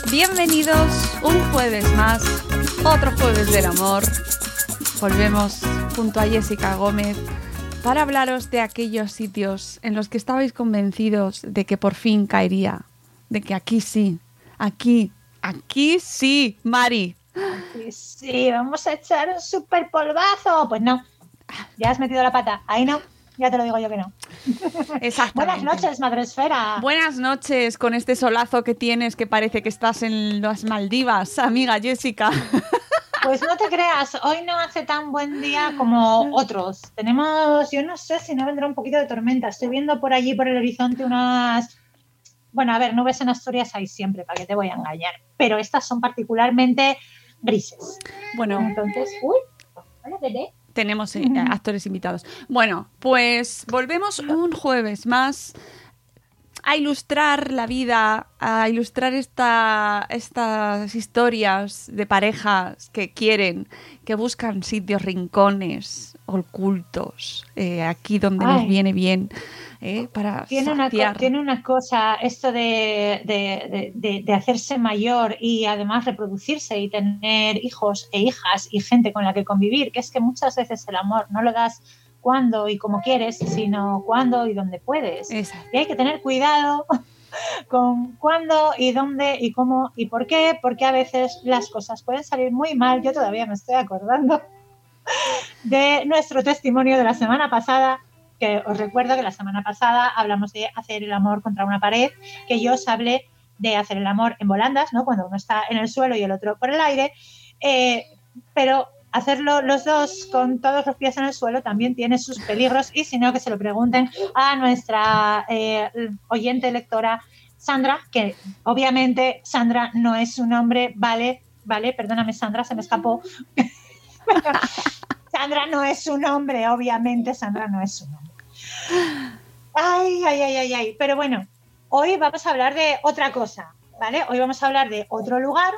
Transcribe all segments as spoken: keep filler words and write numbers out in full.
Bienvenidos un jueves más, otro jueves del amor. Volvemos junto a Jessica Gómez para hablaros de aquellos sitios en los que estabais convencidos de que por fin caería, de que aquí sí, aquí, aquí sí, Mari. Aquí sí, vamos a echar un super polvazo. Pues no, ya has metido la pata, ahí no. Ya te lo digo yo que no. Exactamente. Buenas noches, Madresfera. Buenas noches con este solazo que tienes que parece que estás en las Maldivas, amiga Jessica. Pues no te creas, hoy no hace tan buen día como otros. Tenemos, yo no sé si no vendrá un poquito de tormenta. Estoy viendo por allí, por el horizonte, unas... Bueno, a ver, nubes en Asturias hay siempre, ¿para qué te voy a engañar? Pero estas son particularmente grises. Bueno. Entonces, uy, hola, bebé. Tenemos eh, actores invitados. Bueno, pues volvemos un jueves más a ilustrar la vida, a ilustrar esta, estas historias de parejas que quieren, que buscan sitios, rincones ocultos, eh, aquí donde Ay. nos viene bien, eh, para tiene una, tiene una cosa, esto de, de, de, de hacerse mayor y además reproducirse y tener hijos e hijas y gente con la que convivir, que es que muchas veces el amor no lo das cuando y como quieres, sino cuando y donde puedes. Exacto. Y hay que tener cuidado con cuándo y dónde y cómo y por qué, porque a veces las cosas pueden salir muy mal. Yo todavía me estoy acordando de nuestro testimonio de la semana pasada, que os recuerdo que la semana pasada hablamos de hacer el amor contra una pared, que yo os hablé de hacer el amor en volandas, ¿no? Cuando uno está en el suelo y el otro por el aire, eh, pero hacerlo los dos con todos los pies en el suelo también tiene sus peligros, y si no, que se lo pregunten a nuestra eh, oyente lectora Sandra, que obviamente Sandra no es su nombre, vale, vale, perdóname Sandra, se me escapó. Sandra no es su nombre, obviamente Sandra no es su nombre. Ay, ay, ay, ay, ay. Pero bueno, hoy vamos a hablar de otra cosa, ¿vale? Hoy vamos a hablar de otro lugar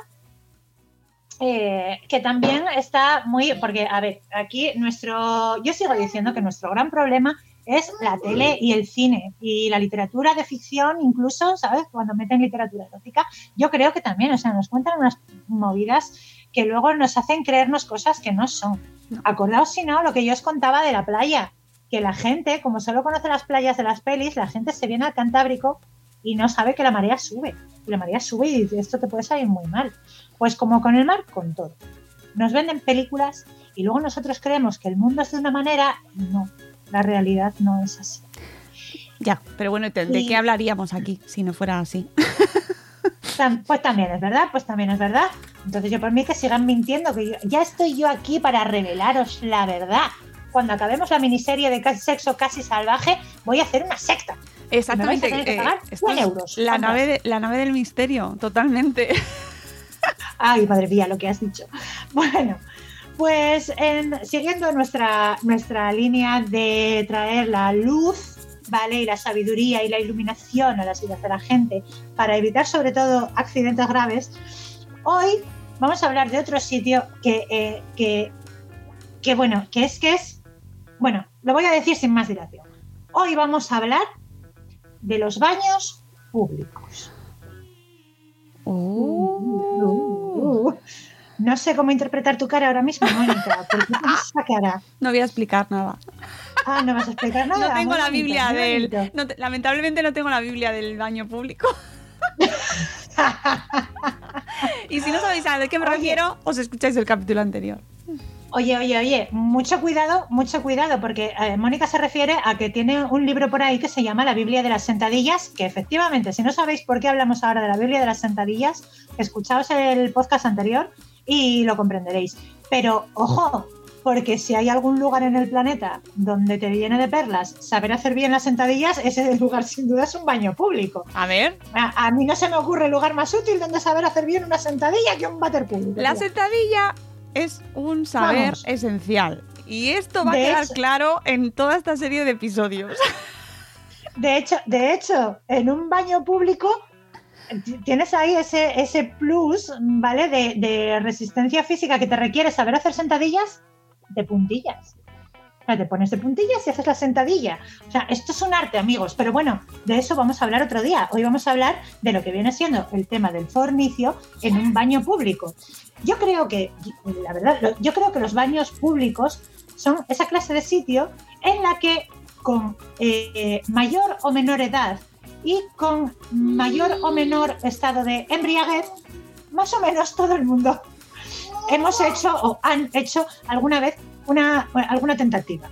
eh, que también está muy... Porque, a ver, aquí nuestro... Yo sigo diciendo que nuestro gran problema es la tele y el cine y la literatura de ficción, incluso, ¿sabes? Cuando meten literatura erótica, yo creo que también, o sea, nos cuentan unas movidas que luego nos hacen creernos cosas que no son. Acordaos, si no, lo que yo os contaba de la playa, que la gente, como solo conoce las playas de las pelis, la gente se viene al Cantábrico y no sabe que la marea sube. Y la marea sube y dice, esto te puede salir muy mal. Pues como con el mar, con todo. Nos venden películas y luego nosotros creemos que el mundo es de una manera, y no, la realidad no es así. Ya, pero bueno, ¿de y... qué hablaríamos aquí si no fuera así? Pues también es verdad, pues también es verdad. Entonces yo por mí que sigan mintiendo, que yo, ya estoy yo aquí para revelaros la verdad. Cuando acabemos la miniserie de casi sexo casi salvaje, voy a hacer una secta. Exactamente. Me vais a tener que pagar eh, cien euros. La nave, de, la nave del misterio, totalmente. Ay, madre mía, lo que has dicho. Bueno, pues en, siguiendo nuestra, nuestra línea de traer la luz, ¿vale? Y la sabiduría y la iluminación a las vidas de la gente para evitar sobre todo accidentes graves, hoy vamos a hablar de otro sitio que, eh, que, que bueno, que es que es, bueno, lo voy a decir sin más dilación. Hoy vamos a hablar de los baños públicos. Oh. Uh, uh, uh. No sé cómo interpretar tu cara ahora mismo, Mónica. ¿Por qué tienes esa cara? No voy a explicar nada. Ah, no vas a explicar nada. No tengo muy la bonito, Biblia del... bonito. No, lamentablemente no tengo la Biblia del baño público. Y si no sabéis a de qué me oye, refiero, os escucháis el capítulo anterior. Oye, oye, oye, mucho cuidado, mucho cuidado, porque eh, Mónica se refiere a que tiene un libro por ahí que se llama La Biblia de las Sentadillas, que efectivamente, si no sabéis por qué hablamos ahora de la Biblia de las Sentadillas, escuchaos el podcast anterior y lo comprenderéis. Pero, ojo, porque si hay algún lugar en el planeta donde te viene de perlas saber hacer bien las sentadillas, ese lugar sin duda es un baño público. A ver. A, a mí no se me ocurre lugar más útil donde saber hacer bien una sentadilla que un váter público. La sentadilla es un saber Vamos. esencial. Y esto va de a quedar hecho, claro en toda esta serie de episodios. De hecho, de hecho, en un baño público tienes ahí ese, ese plus, ¿vale? De, de resistencia física que te requiere saber hacer sentadillas de puntillas. sea, te pones de puntillas y haces la sentadilla. O sea, esto es un arte, amigos, pero bueno, de eso vamos a hablar otro día. Hoy vamos a hablar de lo que viene siendo el tema del fornicio en un baño público. Yo creo que, la verdad, yo creo que los baños públicos son esa clase de sitio en la que con eh, mayor o menor edad y con mayor o menor estado de embriaguez, más o menos todo el mundo hemos hecho o han hecho alguna vez una, alguna tentativa.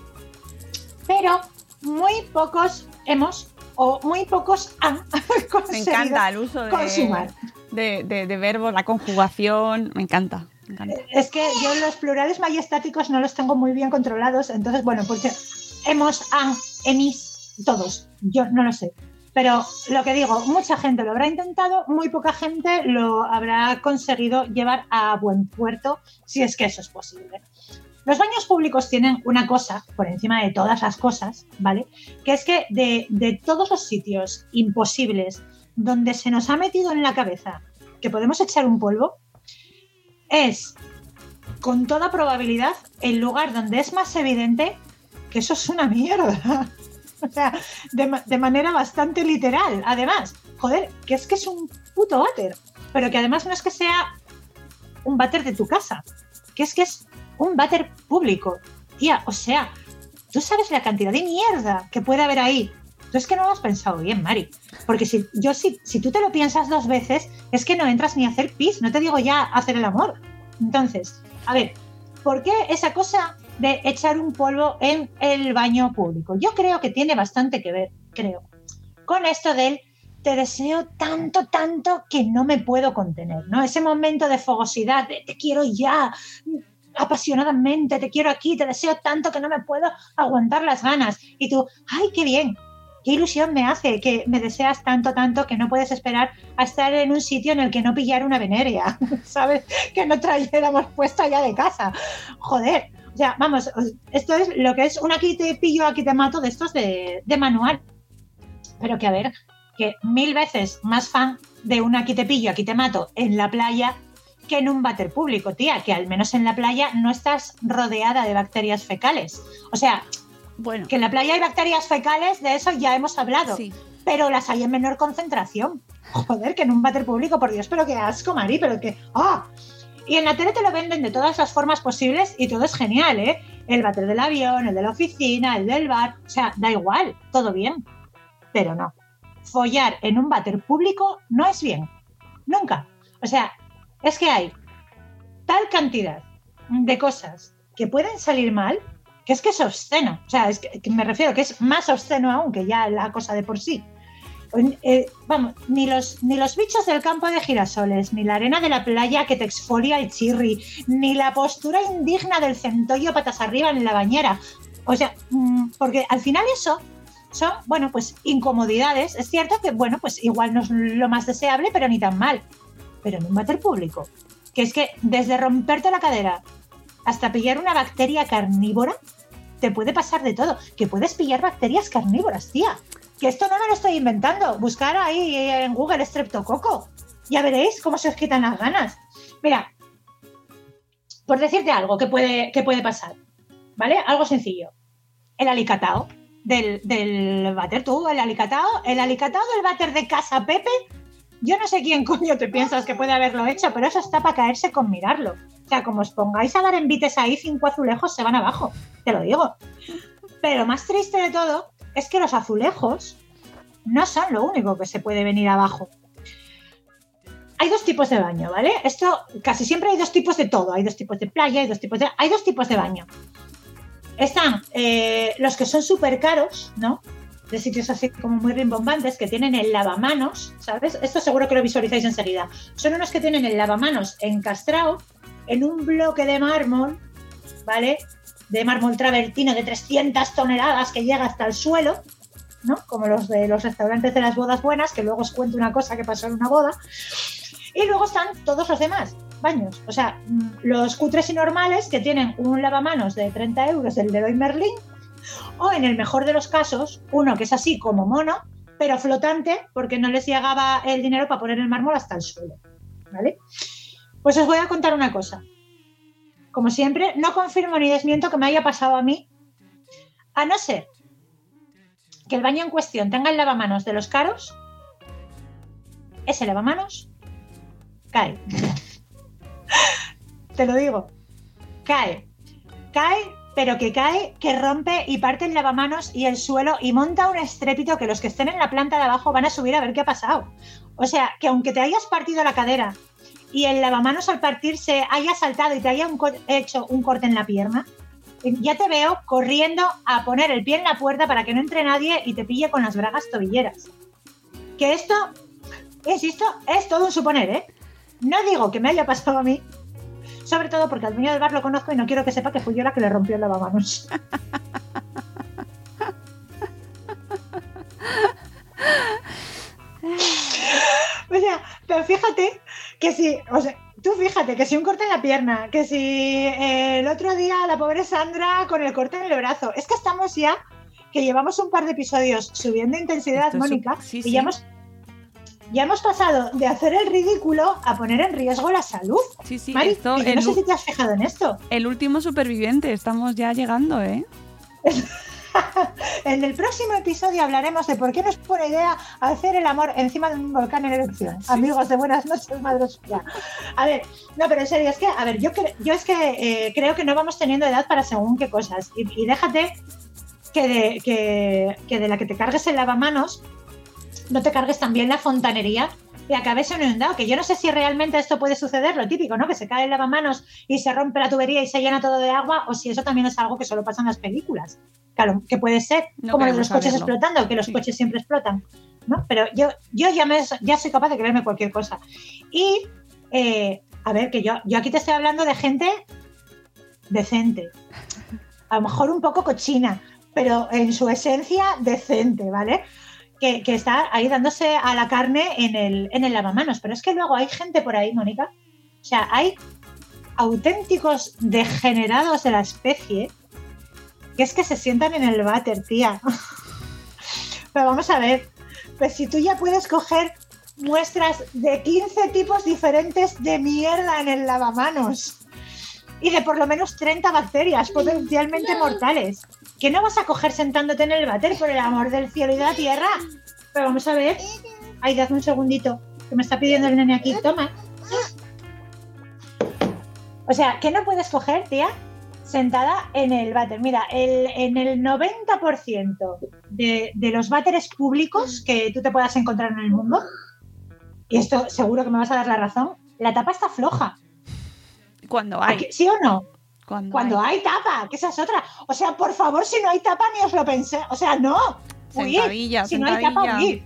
Pero muy pocos hemos o muy pocos han conseguido Me encanta el uso de, consumar. De, de, de verbos, la conjugación, me encanta, me encanta. Es que yo los plurales majestáticos no los tengo muy bien controlados, entonces, bueno, porque hemos, han, emis, todos, yo no lo sé. Pero lo que digo, mucha gente lo habrá intentado, muy poca gente lo habrá conseguido llevar a buen puerto, si es que eso es posible. Los baños públicos tienen una cosa, por encima de todas las cosas, ¿vale? Que es que de, de todos los sitios imposibles donde se nos ha metido en la cabeza que podemos echar un polvo, es, con toda probabilidad, el lugar donde es más evidente que eso es una mierda. O sea, de, de manera bastante literal. Además, joder, que es que es un puto váter. Pero que además no es que sea un váter de tu casa, que es que es un váter público. Tía, o sea, tú sabes la cantidad de mierda que puede haber ahí. Tú es que no lo has pensado bien, Mari. Porque si, yo, si, si tú te lo piensas dos veces, es que no entras ni a hacer pis, no te digo ya hacer el amor. Entonces, a ver, ¿por qué esa cosa de echar un polvo en el baño público? Yo creo que tiene bastante que ver, creo, con esto del te deseo tanto, tanto que no me puedo contener, ¿no? Ese momento de fogosidad, de te quiero ya, apasionadamente, te quiero aquí, te deseo tanto que no me puedo aguantar las ganas. Y tú, ¡ay, qué bien! Qué ilusión me hace que me deseas tanto, tanto que no puedes esperar a estar en un sitio en el que no pillara una venerea, ¿sabes? Que no trayéramos puesta ya de casa. Joder. O sea, vamos, esto es lo que es un aquí te pillo, aquí te mato de estos de, de manual. Pero que a ver, que mil veces más fan de un aquí te pillo, aquí te mato en la playa que en un váter público, tía, que al menos en la playa no estás rodeada de bacterias fecales. O sea, bueno, que en la playa hay bacterias fecales, de eso ya hemos hablado, sí, pero las hay en menor concentración. Joder, que en un váter público, por Dios, pero qué asco, Mari, pero que... ¡ah! Y en la tele te lo venden de todas las formas posibles y todo es genial, ¿eh? El váter del avión, el de la oficina, el del bar, o sea, da igual, todo bien. Pero no, follar en un váter público no es bien, nunca. O sea, es que hay tal cantidad de cosas que pueden salir mal que es que es obsceno. O sea, es que, que me refiero que es más obsceno aún que ya la cosa de por sí. Eh, vamos, ni los, ni los bichos del campo de girasoles, ni la arena de la playa que te exfolia el chirri, ni la postura indigna del centollo patas arriba en la bañera. O sea, mmm, porque al final eso son, bueno, pues incomodidades. Es cierto que, bueno, pues igual no es lo más deseable, pero ni tan mal. Pero en un váter público, que es que desde romperte la cadera hasta pillar una bacteria carnívora, te puede pasar de todo. Que puedes pillar bacterias carnívoras, tía. Que esto no me lo estoy inventando. Buscar ahí en Google estreptococo. Ya veréis cómo se os quitan las ganas. Mira, por decirte algo que puede, que puede pasar, ¿vale? Algo sencillo. El alicatao del, del váter. Tú, el alicatao, el alicatao del váter de Casa Pepe. Yo no sé quién coño te piensas que puede haberlo hecho, pero eso está para caerse con mirarlo. O sea, como os pongáis a dar envites ahí, cinco azulejos se van abajo. Te lo digo. Pero lo más triste de todo es que los azulejos no son lo único que se puede venir abajo. Hay dos tipos de baño, ¿vale? Esto, casi siempre hay dos tipos de todo. Hay dos tipos de playa, hay dos tipos de, hay dos tipos de baño. Están eh, los que son súper caros, ¿no? De sitios así como muy rimbombantes, que tienen el lavamanos, ¿sabes? Esto seguro que lo visualizáis enseguida. Son unos que tienen el lavamanos encastrado en un bloque de mármol, ¿vale? De mármol travertino de trescientas toneladas que llega hasta el suelo, ¿no? Como los de los restaurantes de las bodas buenas, que luego os cuento una cosa que pasó en una boda. Y luego están todos los demás baños. O sea, los cutres y normales que tienen un lavamanos de treinta euros, el Leroy Merlin, o en el mejor de los casos, uno que es así como mono, pero flotante, porque no les llegaba el dinero para poner el mármol hasta el suelo, ¿vale? Pues os voy a contar una cosa. Como siempre, no confirmo ni desmiento que me haya pasado a mí, A no ser que el baño en cuestión tenga el lavamanos de los caros, ese lavamanos cae. Te lo digo. Cae. Cae, pero que cae, que rompe y parte el lavamanos y el suelo y monta un estrépito que los que estén en la planta de abajo van a subir a ver qué ha pasado. O sea, que aunque te hayas partido la cadera y el lavamanos al partirse haya saltado y te haya un co- hecho un corte en la pierna, ya te veo corriendo a poner el pie en la puerta para que no entre nadie y te pille con las bragas tobilleras. Que esto, insisto, es todo un suponer, ¿eh? No digo que me haya pasado a mí, sobre todo porque al dueño del bar lo conozco y no quiero que sepa que fui yo la que le rompió el lavamanos. O sea, pero fíjate que si, o sea, tú fíjate que si un corte en la pierna, que si eh, el otro día la pobre Sandra con el corte en el brazo, es que estamos ya, que llevamos un par de episodios subiendo intensidad, Esto es Mónica, su- sí, y sí. ya hemos, ya hemos pasado de hacer el ridículo a poner en riesgo la salud. Sí, sí, Mari, esto, y yo no el, sé u- si te has fijado en esto. el último superviviente, estamos ya llegando, ¿eh? En el próximo episodio hablaremos de por qué nos pone idea hacer el amor encima de un volcán en erupción. Sí. Amigos de buenas noches, madrosura. A ver, no, pero en serio, es que, a ver, yo, cre- yo es que eh, creo que no vamos teniendo edad para según qué cosas. Y, y déjate que de, que, que de la que te cargues el lavamanos, no te cargues también la fontanería y acabes inundado. Que yo no sé si realmente esto puede suceder, lo típico, ¿no? Que se cae el lavamanos y se rompe la tubería y se llena todo de agua, o si eso también es algo que solo pasa en las películas. Claro, que puede ser, No como lo de queremos los coches saberlo. explotando, que los Sí. coches siempre explotan, ¿no? Pero yo, yo ya, me, ya soy capaz de creerme cualquier cosa. Y, eh, a ver, que yo, yo aquí te estoy hablando de gente decente. A lo mejor un poco cochina, pero en su esencia decente, ¿vale? Que, que está ahí dándose a la carne en el, en el lavamanos. Pero es que luego hay gente por ahí, Mónica. O sea, hay auténticos degenerados de la especie que es que se sientan en el váter, tía. Pero vamos a ver, pues si tú ya puedes coger muestras de quince tipos diferentes de mierda en el lavamanos y de por lo menos treinta bacterias potencialmente mortales, ¿qué no vas a coger sentándote en el váter, por el amor del cielo y de la tierra? Pero vamos a ver. Ay, dadme un segundito, que me está pidiendo el nene aquí. Toma. O sea, ¿qué no puedes coger, tía? Sentada en el váter. Mira, el, en el noventa por ciento de, de los váteres públicos que tú te puedas encontrar en el mundo, y esto seguro que me vas a dar la razón, la tapa está floja. Cuando hay. Aquí- ¿Sí o no? Cuando, Cuando hay. hay tapa, que esa es otra. O sea, por favor, si no hay tapa, ni os lo pensé. O sea, no. Huid. Sentadilla, Si no hay tapa, sentadilla. huid.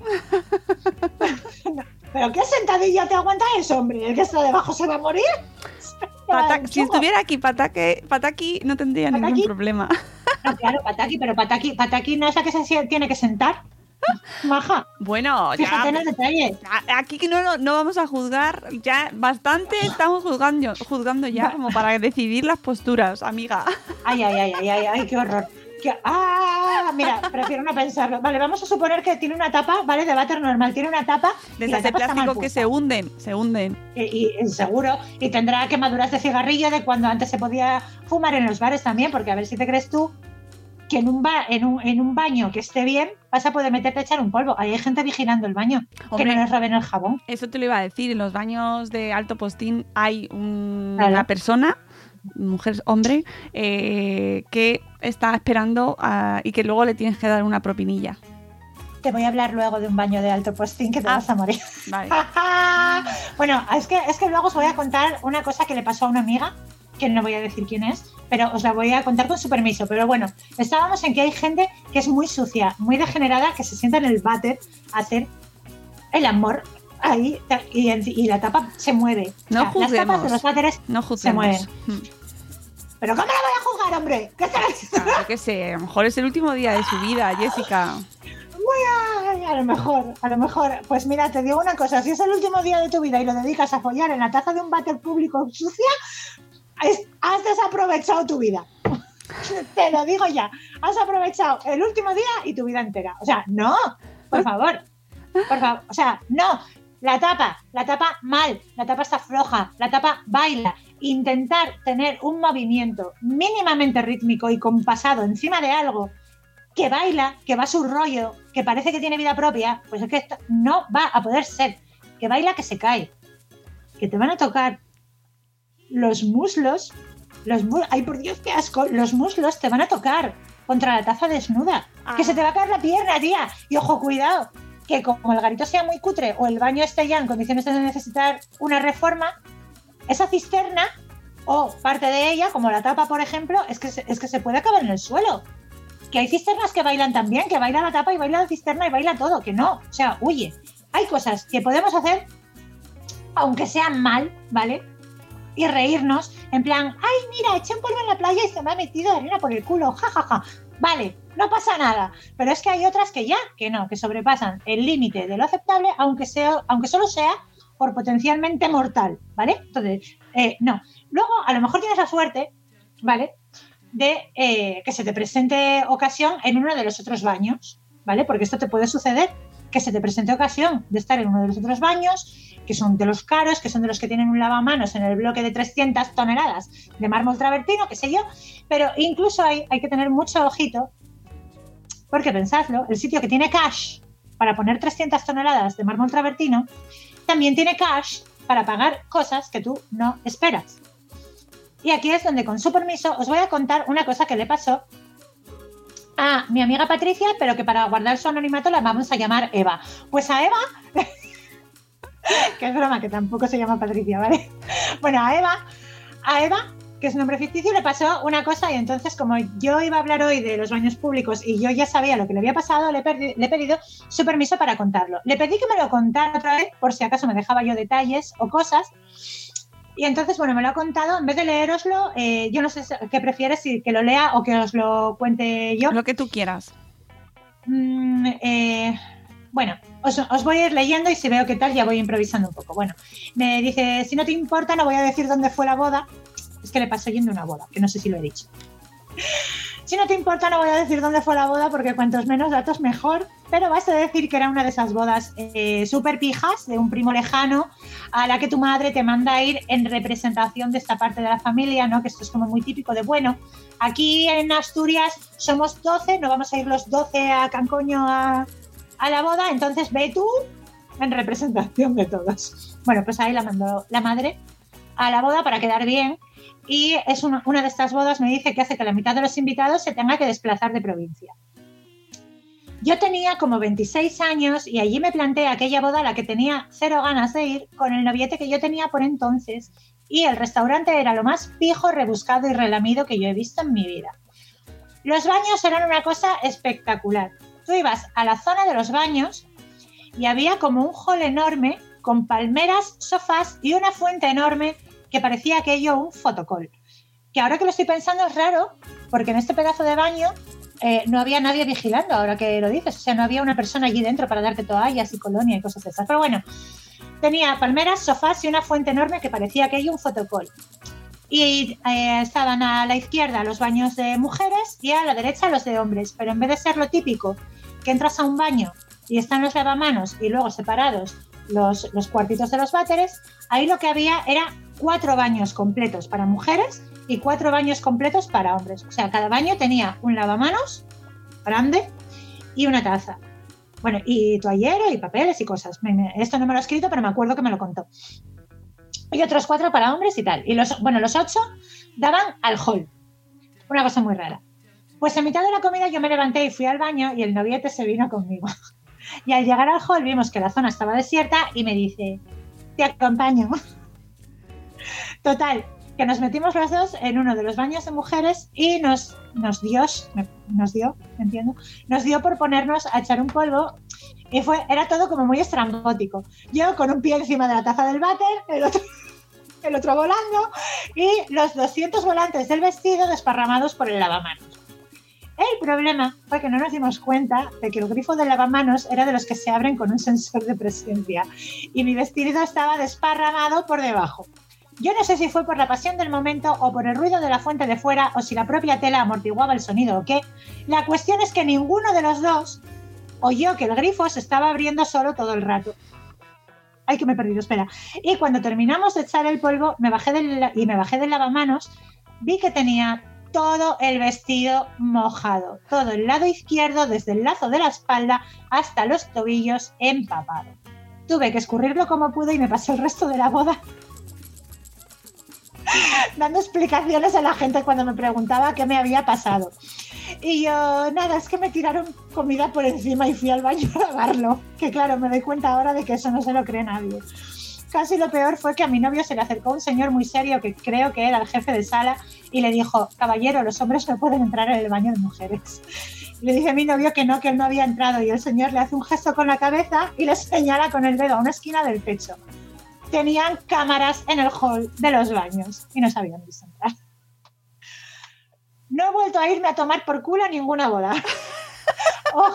¿Pero qué sentadilla te aguanta eso, hombre? ¿El que está debajo se va a morir? Te va a dar Pata- un si chungo. estuviera aquí Pataki, Pataki no tendría ningún ¿Pataki? problema. No, claro, Pataki, pero Pataki, Pataki no es la que se sie- tiene que sentar. Maja, Bueno, fíjate ya. en el detalle. a- Aquí que no, no vamos a juzgar, ya bastante estamos juzgando, juzgando ya como para decidir las posturas, amiga. Ay, ay, ay, ay, ay, ay, qué horror. Qué- Ah, mira, prefiero no pensarlo. Vale, vamos a suponer que tiene una tapa, ¿vale? De váter normal, tiene una tapa. De y la esas de tapa está mal plástico que puesta. se hunden, se hunden. Y, y seguro, y tendrá quemaduras de cigarrillo de cuando antes se podía fumar en los bares también, porque a ver si te crees tú que en un, ba- en un, en un baño que esté bien vas a poder meterte a echar un polvo. Ahí hay gente vigilando el baño, Hombre. que no les roben el jabón. Eso te lo iba a decir, en los baños de alto postín hay un- Claro. una persona, mujer, hombre, eh, que está esperando a- y que luego le tienes que dar una propinilla. Te voy a hablar luego de un baño de alto postín que te Ah. vas a morir. Vale. Bueno, es que, es que luego os voy a contar una cosa que le pasó a una amiga, que no voy a decir quién es, pero os la voy a contar con su permiso. Pero bueno, estábamos en que hay gente que es muy sucia, muy degenerada, que se sienta en el váter a hacer el amor ahí y, el- y la tapa se mueve. No O sea, las tapas juzguemos. de los váteres No se juzguemos. mueven. Mm. ¿Pero cómo la voy a juzgar, hombre? ¿Qué tal? Claro, yo qué sé, a lo mejor es el último día de su vida, Jessica. Ay, a lo mejor, a lo mejor. Pues mira, te digo una cosa, si es el último día de tu vida y lo dedicas a follar en la taza de un váter público sucia, es- has desaprovechado tu vida. Te lo digo ya, has aprovechado el último día y tu vida entera. O sea, no, por favor, por favor, o sea, no. La tapa, la tapa mal, la tapa está floja, la tapa baila. Intentar tener un movimiento mínimamente rítmico y compasado encima de algo que baila, que va a su rollo, que parece que tiene vida propia, pues es que esto no va a poder ser. Que baila, que se cae. Que te van a tocar los muslos, los mu- ay por Dios, qué asco, los muslos te van a tocar contra la taza desnuda, ah. que se te va a caer la pierna, tía, y ojo, cuidado, que como el garito sea muy cutre o el baño esté ya en condiciones de necesitar una reforma, esa cisterna o parte de ella, como la tapa por ejemplo, es que se, es que se puede acabar en el suelo, que hay cisternas que bailan también, que baila la tapa y baila la cisterna y baila todo, que no, o sea, huye, hay cosas que podemos hacer aunque sean mal, ¿vale? Y reírnos, en plan, ay, mira, eché un polvo en la playa y se me ha metido arena por el culo, jajaja. Ja, ja. Vale, no pasa nada. Pero es que hay otras que ya, que no, que sobrepasan el límite de lo aceptable, aunque sea, aunque solo sea por potencialmente mortal, ¿vale? Entonces, eh, no. Luego, a lo mejor tienes la suerte, ¿vale? De eh, que se te presente ocasión en uno de los otros baños, ¿vale? Porque esto te puede suceder, que se te presente ocasión de estar en uno de los otros baños, que son de los caros, que son de los que tienen un lavamanos en el bloque de trescientas toneladas de mármol travertino, qué sé yo, pero incluso hay, hay que tener mucho ojito, porque pensadlo, el sitio que tiene cash para poner trescientas toneladas de mármol travertino, también tiene cash para pagar cosas que tú no esperas. Y aquí es donde, con su permiso, os voy a contar una cosa que le pasó a mi amiga Patricia, pero que para guardar su anonimato la vamos a llamar Eva. Pues a Eva... que es broma, que tampoco se llama Patricia, ¿vale? Bueno, a Eva, a Eva, que es un nombre ficticio, le pasó una cosa y entonces, como yo iba a hablar hoy de los baños públicos y yo ya sabía lo que le había pasado, le, perdi- le he pedido su permiso para contarlo. Le pedí que me lo contara otra vez, por si acaso me dejaba yo detalles o cosas. Y entonces, bueno, me lo ha contado. En vez de leeroslo, eh, yo no sé qué prefieres, si que lo lea o que os lo cuente yo. Lo que tú quieras. Mm, eh... Bueno, os, os voy a ir leyendo y si veo qué tal ya voy improvisando un poco. Bueno, me dice, si no te importa no voy a decir dónde fue la boda. Es que le pasó yendo a una boda, que no sé si lo he dicho. Si no te importa no voy a decir dónde fue la boda porque cuantos menos datos mejor, pero vas a decir que era una de esas bodas eh, súper pijas de un primo lejano a la que tu madre te manda a ir en representación de esta parte de la familia, ¿no? Que esto es como muy típico de, bueno, aquí en Asturias somos doce, no vamos a ir los doce a Cancoño a... a la boda, entonces ve tú en representación de todos. Bueno, pues ahí la mandó la madre a la boda para quedar bien y es una, una de estas bodas, me dice, que hace que la mitad de los invitados se tenga que desplazar de provincia. Yo tenía como veintiséis años y allí me planteé aquella boda a la que tenía cero ganas de ir con el noviete que yo tenía por entonces y el restaurante era lo más pijo, rebuscado y relamido que yo he visto en mi vida. Los baños eran una cosa espectacular. Tú ibas a la zona de los baños y había como un hall enorme con palmeras, sofás y una fuente enorme que parecía aquello un fotocall. Que ahora que lo estoy pensando es raro, porque en este pedazo de baño eh, no había nadie vigilando, ahora que lo dices. O sea, no había una persona allí dentro para darte toallas y colonia y cosas de esas. Pero bueno, tenía palmeras, sofás y una fuente enorme que parecía aquello un fotocall. Y eh, estaban a la izquierda los baños de mujeres y a la derecha los de hombres. Pero en vez de ser lo típico, que entras a un baño y están los lavamanos y luego separados los, los cuartitos de los váteres, ahí lo que había era cuatro baños completos para mujeres y cuatro baños completos para hombres. O sea, cada baño tenía un lavamanos grande y una taza. Bueno, y toallero y papeles y cosas. Me, me, esto no me lo he escrito, pero me acuerdo que me lo contó. Y otros cuatro para hombres y tal. Y los, bueno, los ocho daban al hall. Una cosa muy rara. Pues a mitad de la comida yo me levanté y fui al baño y el noviete se vino conmigo. Y al llegar al hall vimos que la zona estaba desierta y me dice, te acompaño. Total, que nos metimos los dos en uno de los baños de mujeres y nos, nos dio, nos dio, entiendo, nos dio por ponernos a echar un polvo y fue, era todo como muy estrambótico. Yo con un pie encima de la taza del váter, el otro, el otro volando y los doscientos volantes del vestido desparramados por el lavamanos. El problema fue que no nos dimos cuenta de que el grifo del lavamanos era de los que se abren con un sensor de presencia y mi vestido estaba desparramado por debajo. Yo no sé si fue por la pasión del momento o por el ruido de la fuente de fuera o si la propia tela amortiguaba el sonido o qué. La cuestión es que ninguno de los dos oyó que el grifo se estaba abriendo solo todo el rato. Ay, que me he perdido, espera. Y cuando terminamos de echar el polvo me bajé del, y me bajé del lavamanos, vi que tenía todo el vestido mojado, todo el lado izquierdo, desde el lazo de la espalda hasta los tobillos, empapado. Tuve que escurrirlo como pude y me pasé el resto de la boda dando explicaciones a la gente cuando me preguntaba qué me había pasado. Y yo, nada, es que me tiraron comida por encima y fui al baño a lavarlo. Que claro, me doy cuenta ahora de que eso no se lo cree nadie. Casi lo peor fue que a mi novio se le acercó un señor muy serio, que creo que era el jefe de sala, y le dijo: caballero, los hombres no pueden entrar en el baño de mujeres. Y le dije a mi novio que no, que él no había entrado, y el señor le hace un gesto con la cabeza y le señala con el dedo a una esquina del techo. Tenían cámaras en el hall de los baños y no sabían visto entrar. No he vuelto a irme a tomar por culo a ninguna boda. Oh.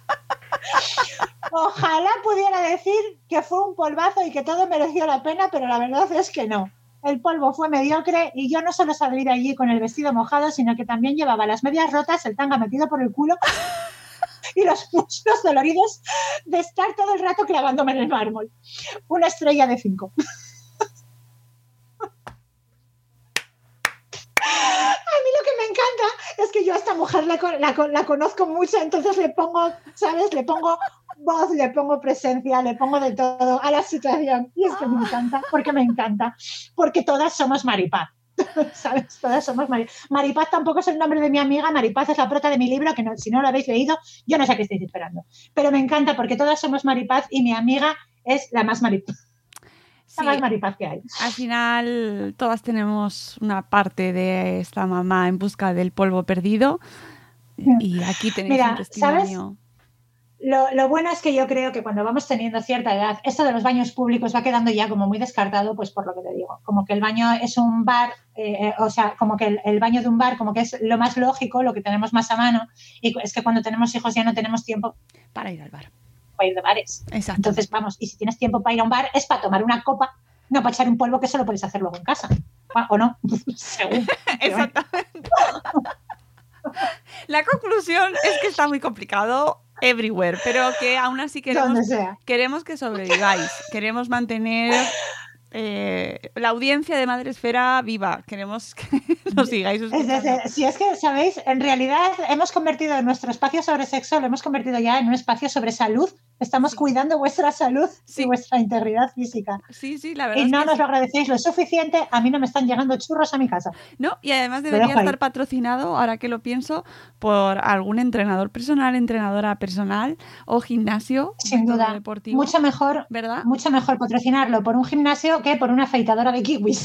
Ojalá pudiera decir que fue un polvazo y que todo mereció la pena, pero la verdad es que no. El polvo fue mediocre y yo no solo salí de allí con el vestido mojado, sino que también llevaba las medias rotas, el tanga metido por el culo y los muslos doloridos de estar todo el rato clavándome en el mármol. Una estrella de cinco. A mí lo que me encanta es que yo a esta mujer la, la, la conozco mucho, entonces le pongo, ¿sabes? Le pongo voz, le pongo presencia, le pongo de todo a la situación. Y es que me encanta, porque me encanta, porque todas somos Maripaz, ¿sabes? Todas somos Maripaz. Maripaz tampoco es el nombre de mi amiga, Maripaz es la prota de mi libro, que no, si no lo habéis leído, yo no sé qué estáis esperando. Pero me encanta porque todas somos Maripaz y mi amiga es la más Maripaz. Sí, la más Maripaz que hay. Al final todas tenemos una parte de esta mamá en busca del polvo perdido y aquí tenéis Mira, un testimonio. ¿sabes? Lo, lo bueno es que yo creo que cuando vamos teniendo cierta edad, esto de los baños públicos va quedando ya como muy descartado, pues por lo que te digo, como que el baño es un bar, eh, o sea, como que el, el baño de un bar como que es lo más lógico, lo que tenemos más a mano, y es que cuando tenemos hijos ya no tenemos tiempo para ir al bar. Para ir de bares. Exacto. Entonces, vamos, y si tienes tiempo para ir a un bar es para tomar una copa, no para echar un polvo que solo puedes hacer luego en casa. ¿O no? Según. Exactamente. La conclusión es que está muy complicado everywhere, pero que aún así queremos, queremos que sobreviváis, queremos mantener eh, la audiencia de Madresfera viva, queremos que nos sigáis escuchando. Es decir, si es que, ¿sabéis? En realidad hemos convertido nuestro espacio sobre sexo, lo hemos convertido ya en un espacio sobre salud. Estamos sí. cuidando vuestra salud sí. y vuestra integridad física. Sí, sí, la verdad. Y no es que nos sí. lo agradecéis lo suficiente. A mí no me están llegando churros a mi casa. No, y además debería estar ahí. patrocinado, ahora que lo pienso, por algún entrenador personal, entrenadora personal o gimnasio. Sin duda. Deportivo, mucho mejor, ¿verdad? Mucho mejor patrocinarlo por un gimnasio que por una afeitadora de kiwis.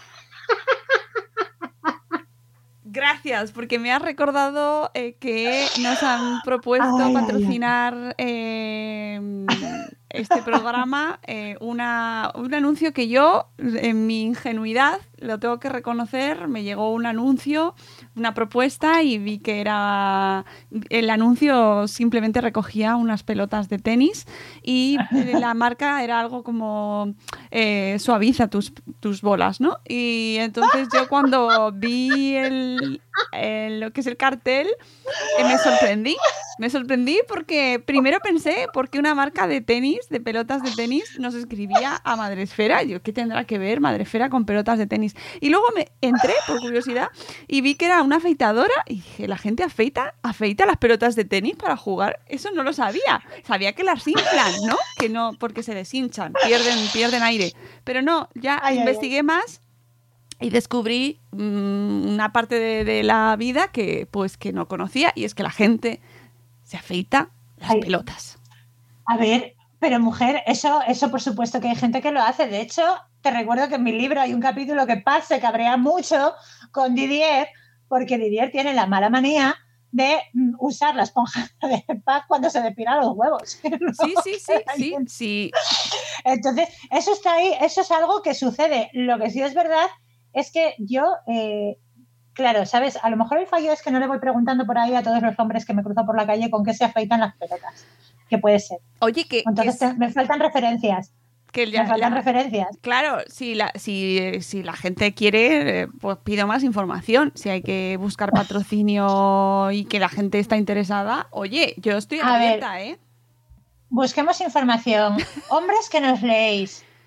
Gracias, porque me has recordado eh, que nos han propuesto ay, patrocinar ay, ay. Eh, este programa, eh, una, un anuncio que yo, en mi ingenuidad, lo tengo que reconocer, me llegó un anuncio, una propuesta y vi que era... El anuncio simplemente recogía unas pelotas de tenis y la marca era algo como eh, suaviza tus, tus bolas, ¿no? Y entonces yo cuando vi el, el, lo que es el cartel eh, me sorprendí. Me sorprendí porque primero pensé por qué una marca de tenis, de pelotas de tenis, nos escribía a Madresfera. Yo, ¿qué tendrá que ver Madresfera con pelotas de tenis? Y luego me entré por curiosidad y vi que era una afeitadora y dije, ¿la gente afeita? ¿Afeita las pelotas de tenis para jugar? Eso no lo sabía. Sabía que las inflan, ¿no? Que no, porque se deshinchan, pierden, pierden aire. Pero no, ya ay, investigué ay, ay. más y descubrí mmm, una parte de, de la vida que, pues, que no conocía y es que la gente se afeita las Ay, pelotas. A ver, pero mujer, eso, eso por supuesto que hay gente que lo hace. De hecho, te recuerdo que en mi libro hay un capítulo que Paz se cabrea mucho con Didier, porque Didier tiene la mala manía de usar la esponja de Paz cuando se depila los huevos. ¿No? Sí, sí, sí, sí, sí. Entonces, eso está ahí, eso es algo que sucede. Lo que sí es verdad es que yo... Eh, Claro, ¿sabes? A lo mejor el fallo es que no le voy preguntando por ahí a todos los hombres que me cruzo por la calle con qué se afeitan las pelotas. Que puede ser. Oye, que... Entonces que es... me faltan referencias. Que ya, me faltan la... referencias. Claro, si la, si, si la gente quiere, pues pido más información. Si hay que buscar patrocinio y que la gente está interesada, oye, yo estoy abierta, ¿eh? Busquemos información. Hombres que nos leéis.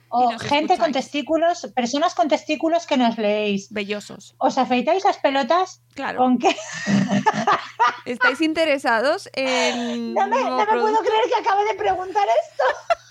O gente escucháis. Con testículos, personas con testículos que nos leéis. Bellosos. ¿Os afeitáis las pelotas? Claro. ¿Con qué? ¿Estáis interesados en...? No me, no me puedo creer que acabe de preguntar esto.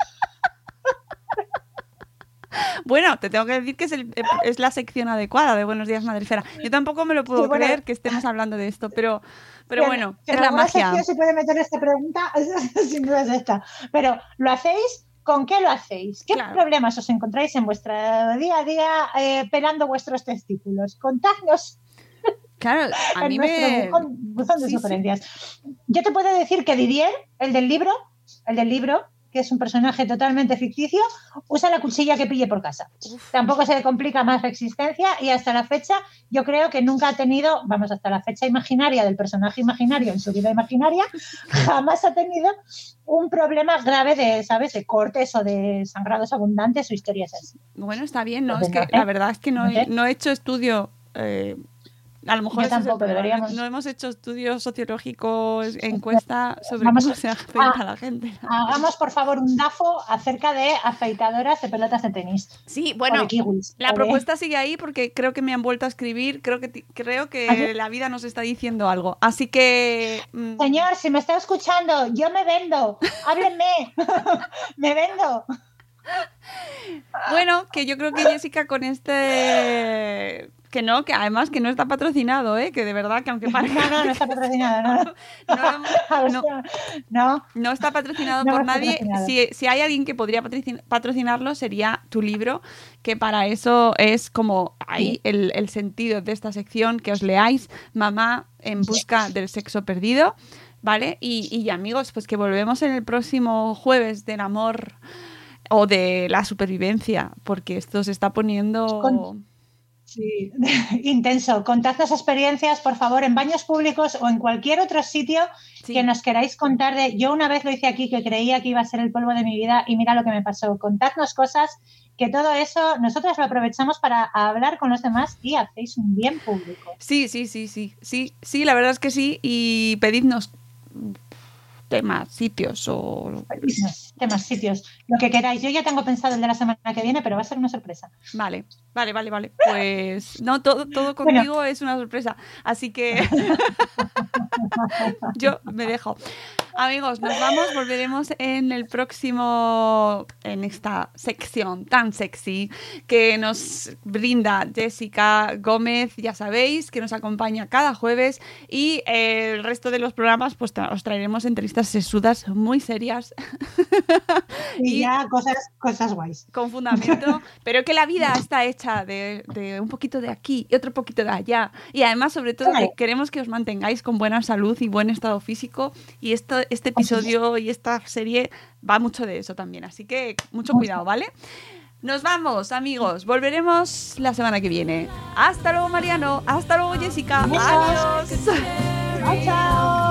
Bueno, te tengo que decir que es, el, es la sección adecuada de Buenos Días, Madrefera. Yo tampoco me lo puedo sí, bueno, creer que estemos hablando de esto, pero, pero que, bueno, que es la magia. Se puede meter esta pregunta, sin duda es esta. Pero, ¿lo hacéis? ¿Con qué lo hacéis? ¿Qué claro. problemas os encontráis en vuestro día a día eh, pelando vuestros testículos? Contadnos. Claro, a mí me... buzón de sí, sugerencias. Sí. Yo te puedo decir que Didier, el del libro, el del libro, que es un personaje totalmente ficticio, usa la cuchilla que pille por casa. Uf. Tampoco se le complica más la existencia y hasta la fecha yo creo que nunca ha tenido, vamos, hasta la fecha imaginaria del personaje imaginario en su vida imaginaria, jamás ha tenido un problema grave de, ¿sabes?, de cortes o de sangrados abundantes o historias así. Bueno, está bien, ¿no? Es que la verdad es que no he, no he hecho estudio... Eh... A lo mejor Yo tampoco, es deberíamos... no hemos hecho estudios sociológicos, encuesta sobre vamos cómo se afeita a la gente. Hagamos, por favor, un DAFO acerca de afeitadoras de pelotas de tenis. Sí, bueno, kiwis, la propuesta de... sigue ahí porque creo que me han vuelto a escribir, creo que creo que ¿así? La vida nos está diciendo algo. Así que... Mmm... Señor, si me está escuchando, yo me vendo, háblenme, me vendo. Bueno, que yo creo que Jessica con este... Que no, que además que no está patrocinado, ¿eh? Que de verdad que aunque parezca... No, no, no está patrocinado, no. No, no, no, no, no está patrocinado no por nadie. Patrocinado. Si, si hay alguien que podría patrocinarlo sería tu libro, que para eso es como ahí sí. el, el sentido de esta sección, que os leáis, Mamá en busca del sexo perdido, ¿vale? Y, y amigos, pues que volvemos en el próximo jueves del amor o de la supervivencia, porque esto se está poniendo... Con... Sí, intenso. Contadnos experiencias, por favor, en baños públicos o en cualquier otro sitio sí. que nos queráis contar de... Yo una vez lo hice aquí, que creía que iba a ser el polvo de mi vida y mira lo que me pasó. Contadnos cosas, que todo eso nosotros lo aprovechamos para hablar con los demás y hacéis un bien público. Sí, sí, sí, sí, sí, sí, la verdad es que sí, y pedidnos temas, sitios o... Temas, sitios, lo que queráis. Yo ya tengo pensado el de la semana que viene, pero va a ser una sorpresa. Vale, vale, vale, vale. Pues no, todo, todo contigo bueno. es una sorpresa. Así que yo me dejo. Amigos, nos vamos, volveremos en el próximo, en esta sección tan sexy que nos brinda Jessica Gómez, ya sabéis, que nos acompaña cada jueves, y el resto de los programas pues os traeremos entrevistas sesudas muy serias. Y, y ya cosas, cosas guays. Con fundamento, pero que la vida está hecha de, de un poquito de aquí y otro poquito de allá. Y además, sobre todo, claro. que queremos que os mantengáis con buena salud y buen estado físico, y esto este episodio y esta serie va mucho de eso también, así que mucho cuidado, ¿vale? Nos vamos, amigos, volveremos la semana que viene. Hasta luego, Mariano, hasta luego, Jessica, adiós. Chao, chao.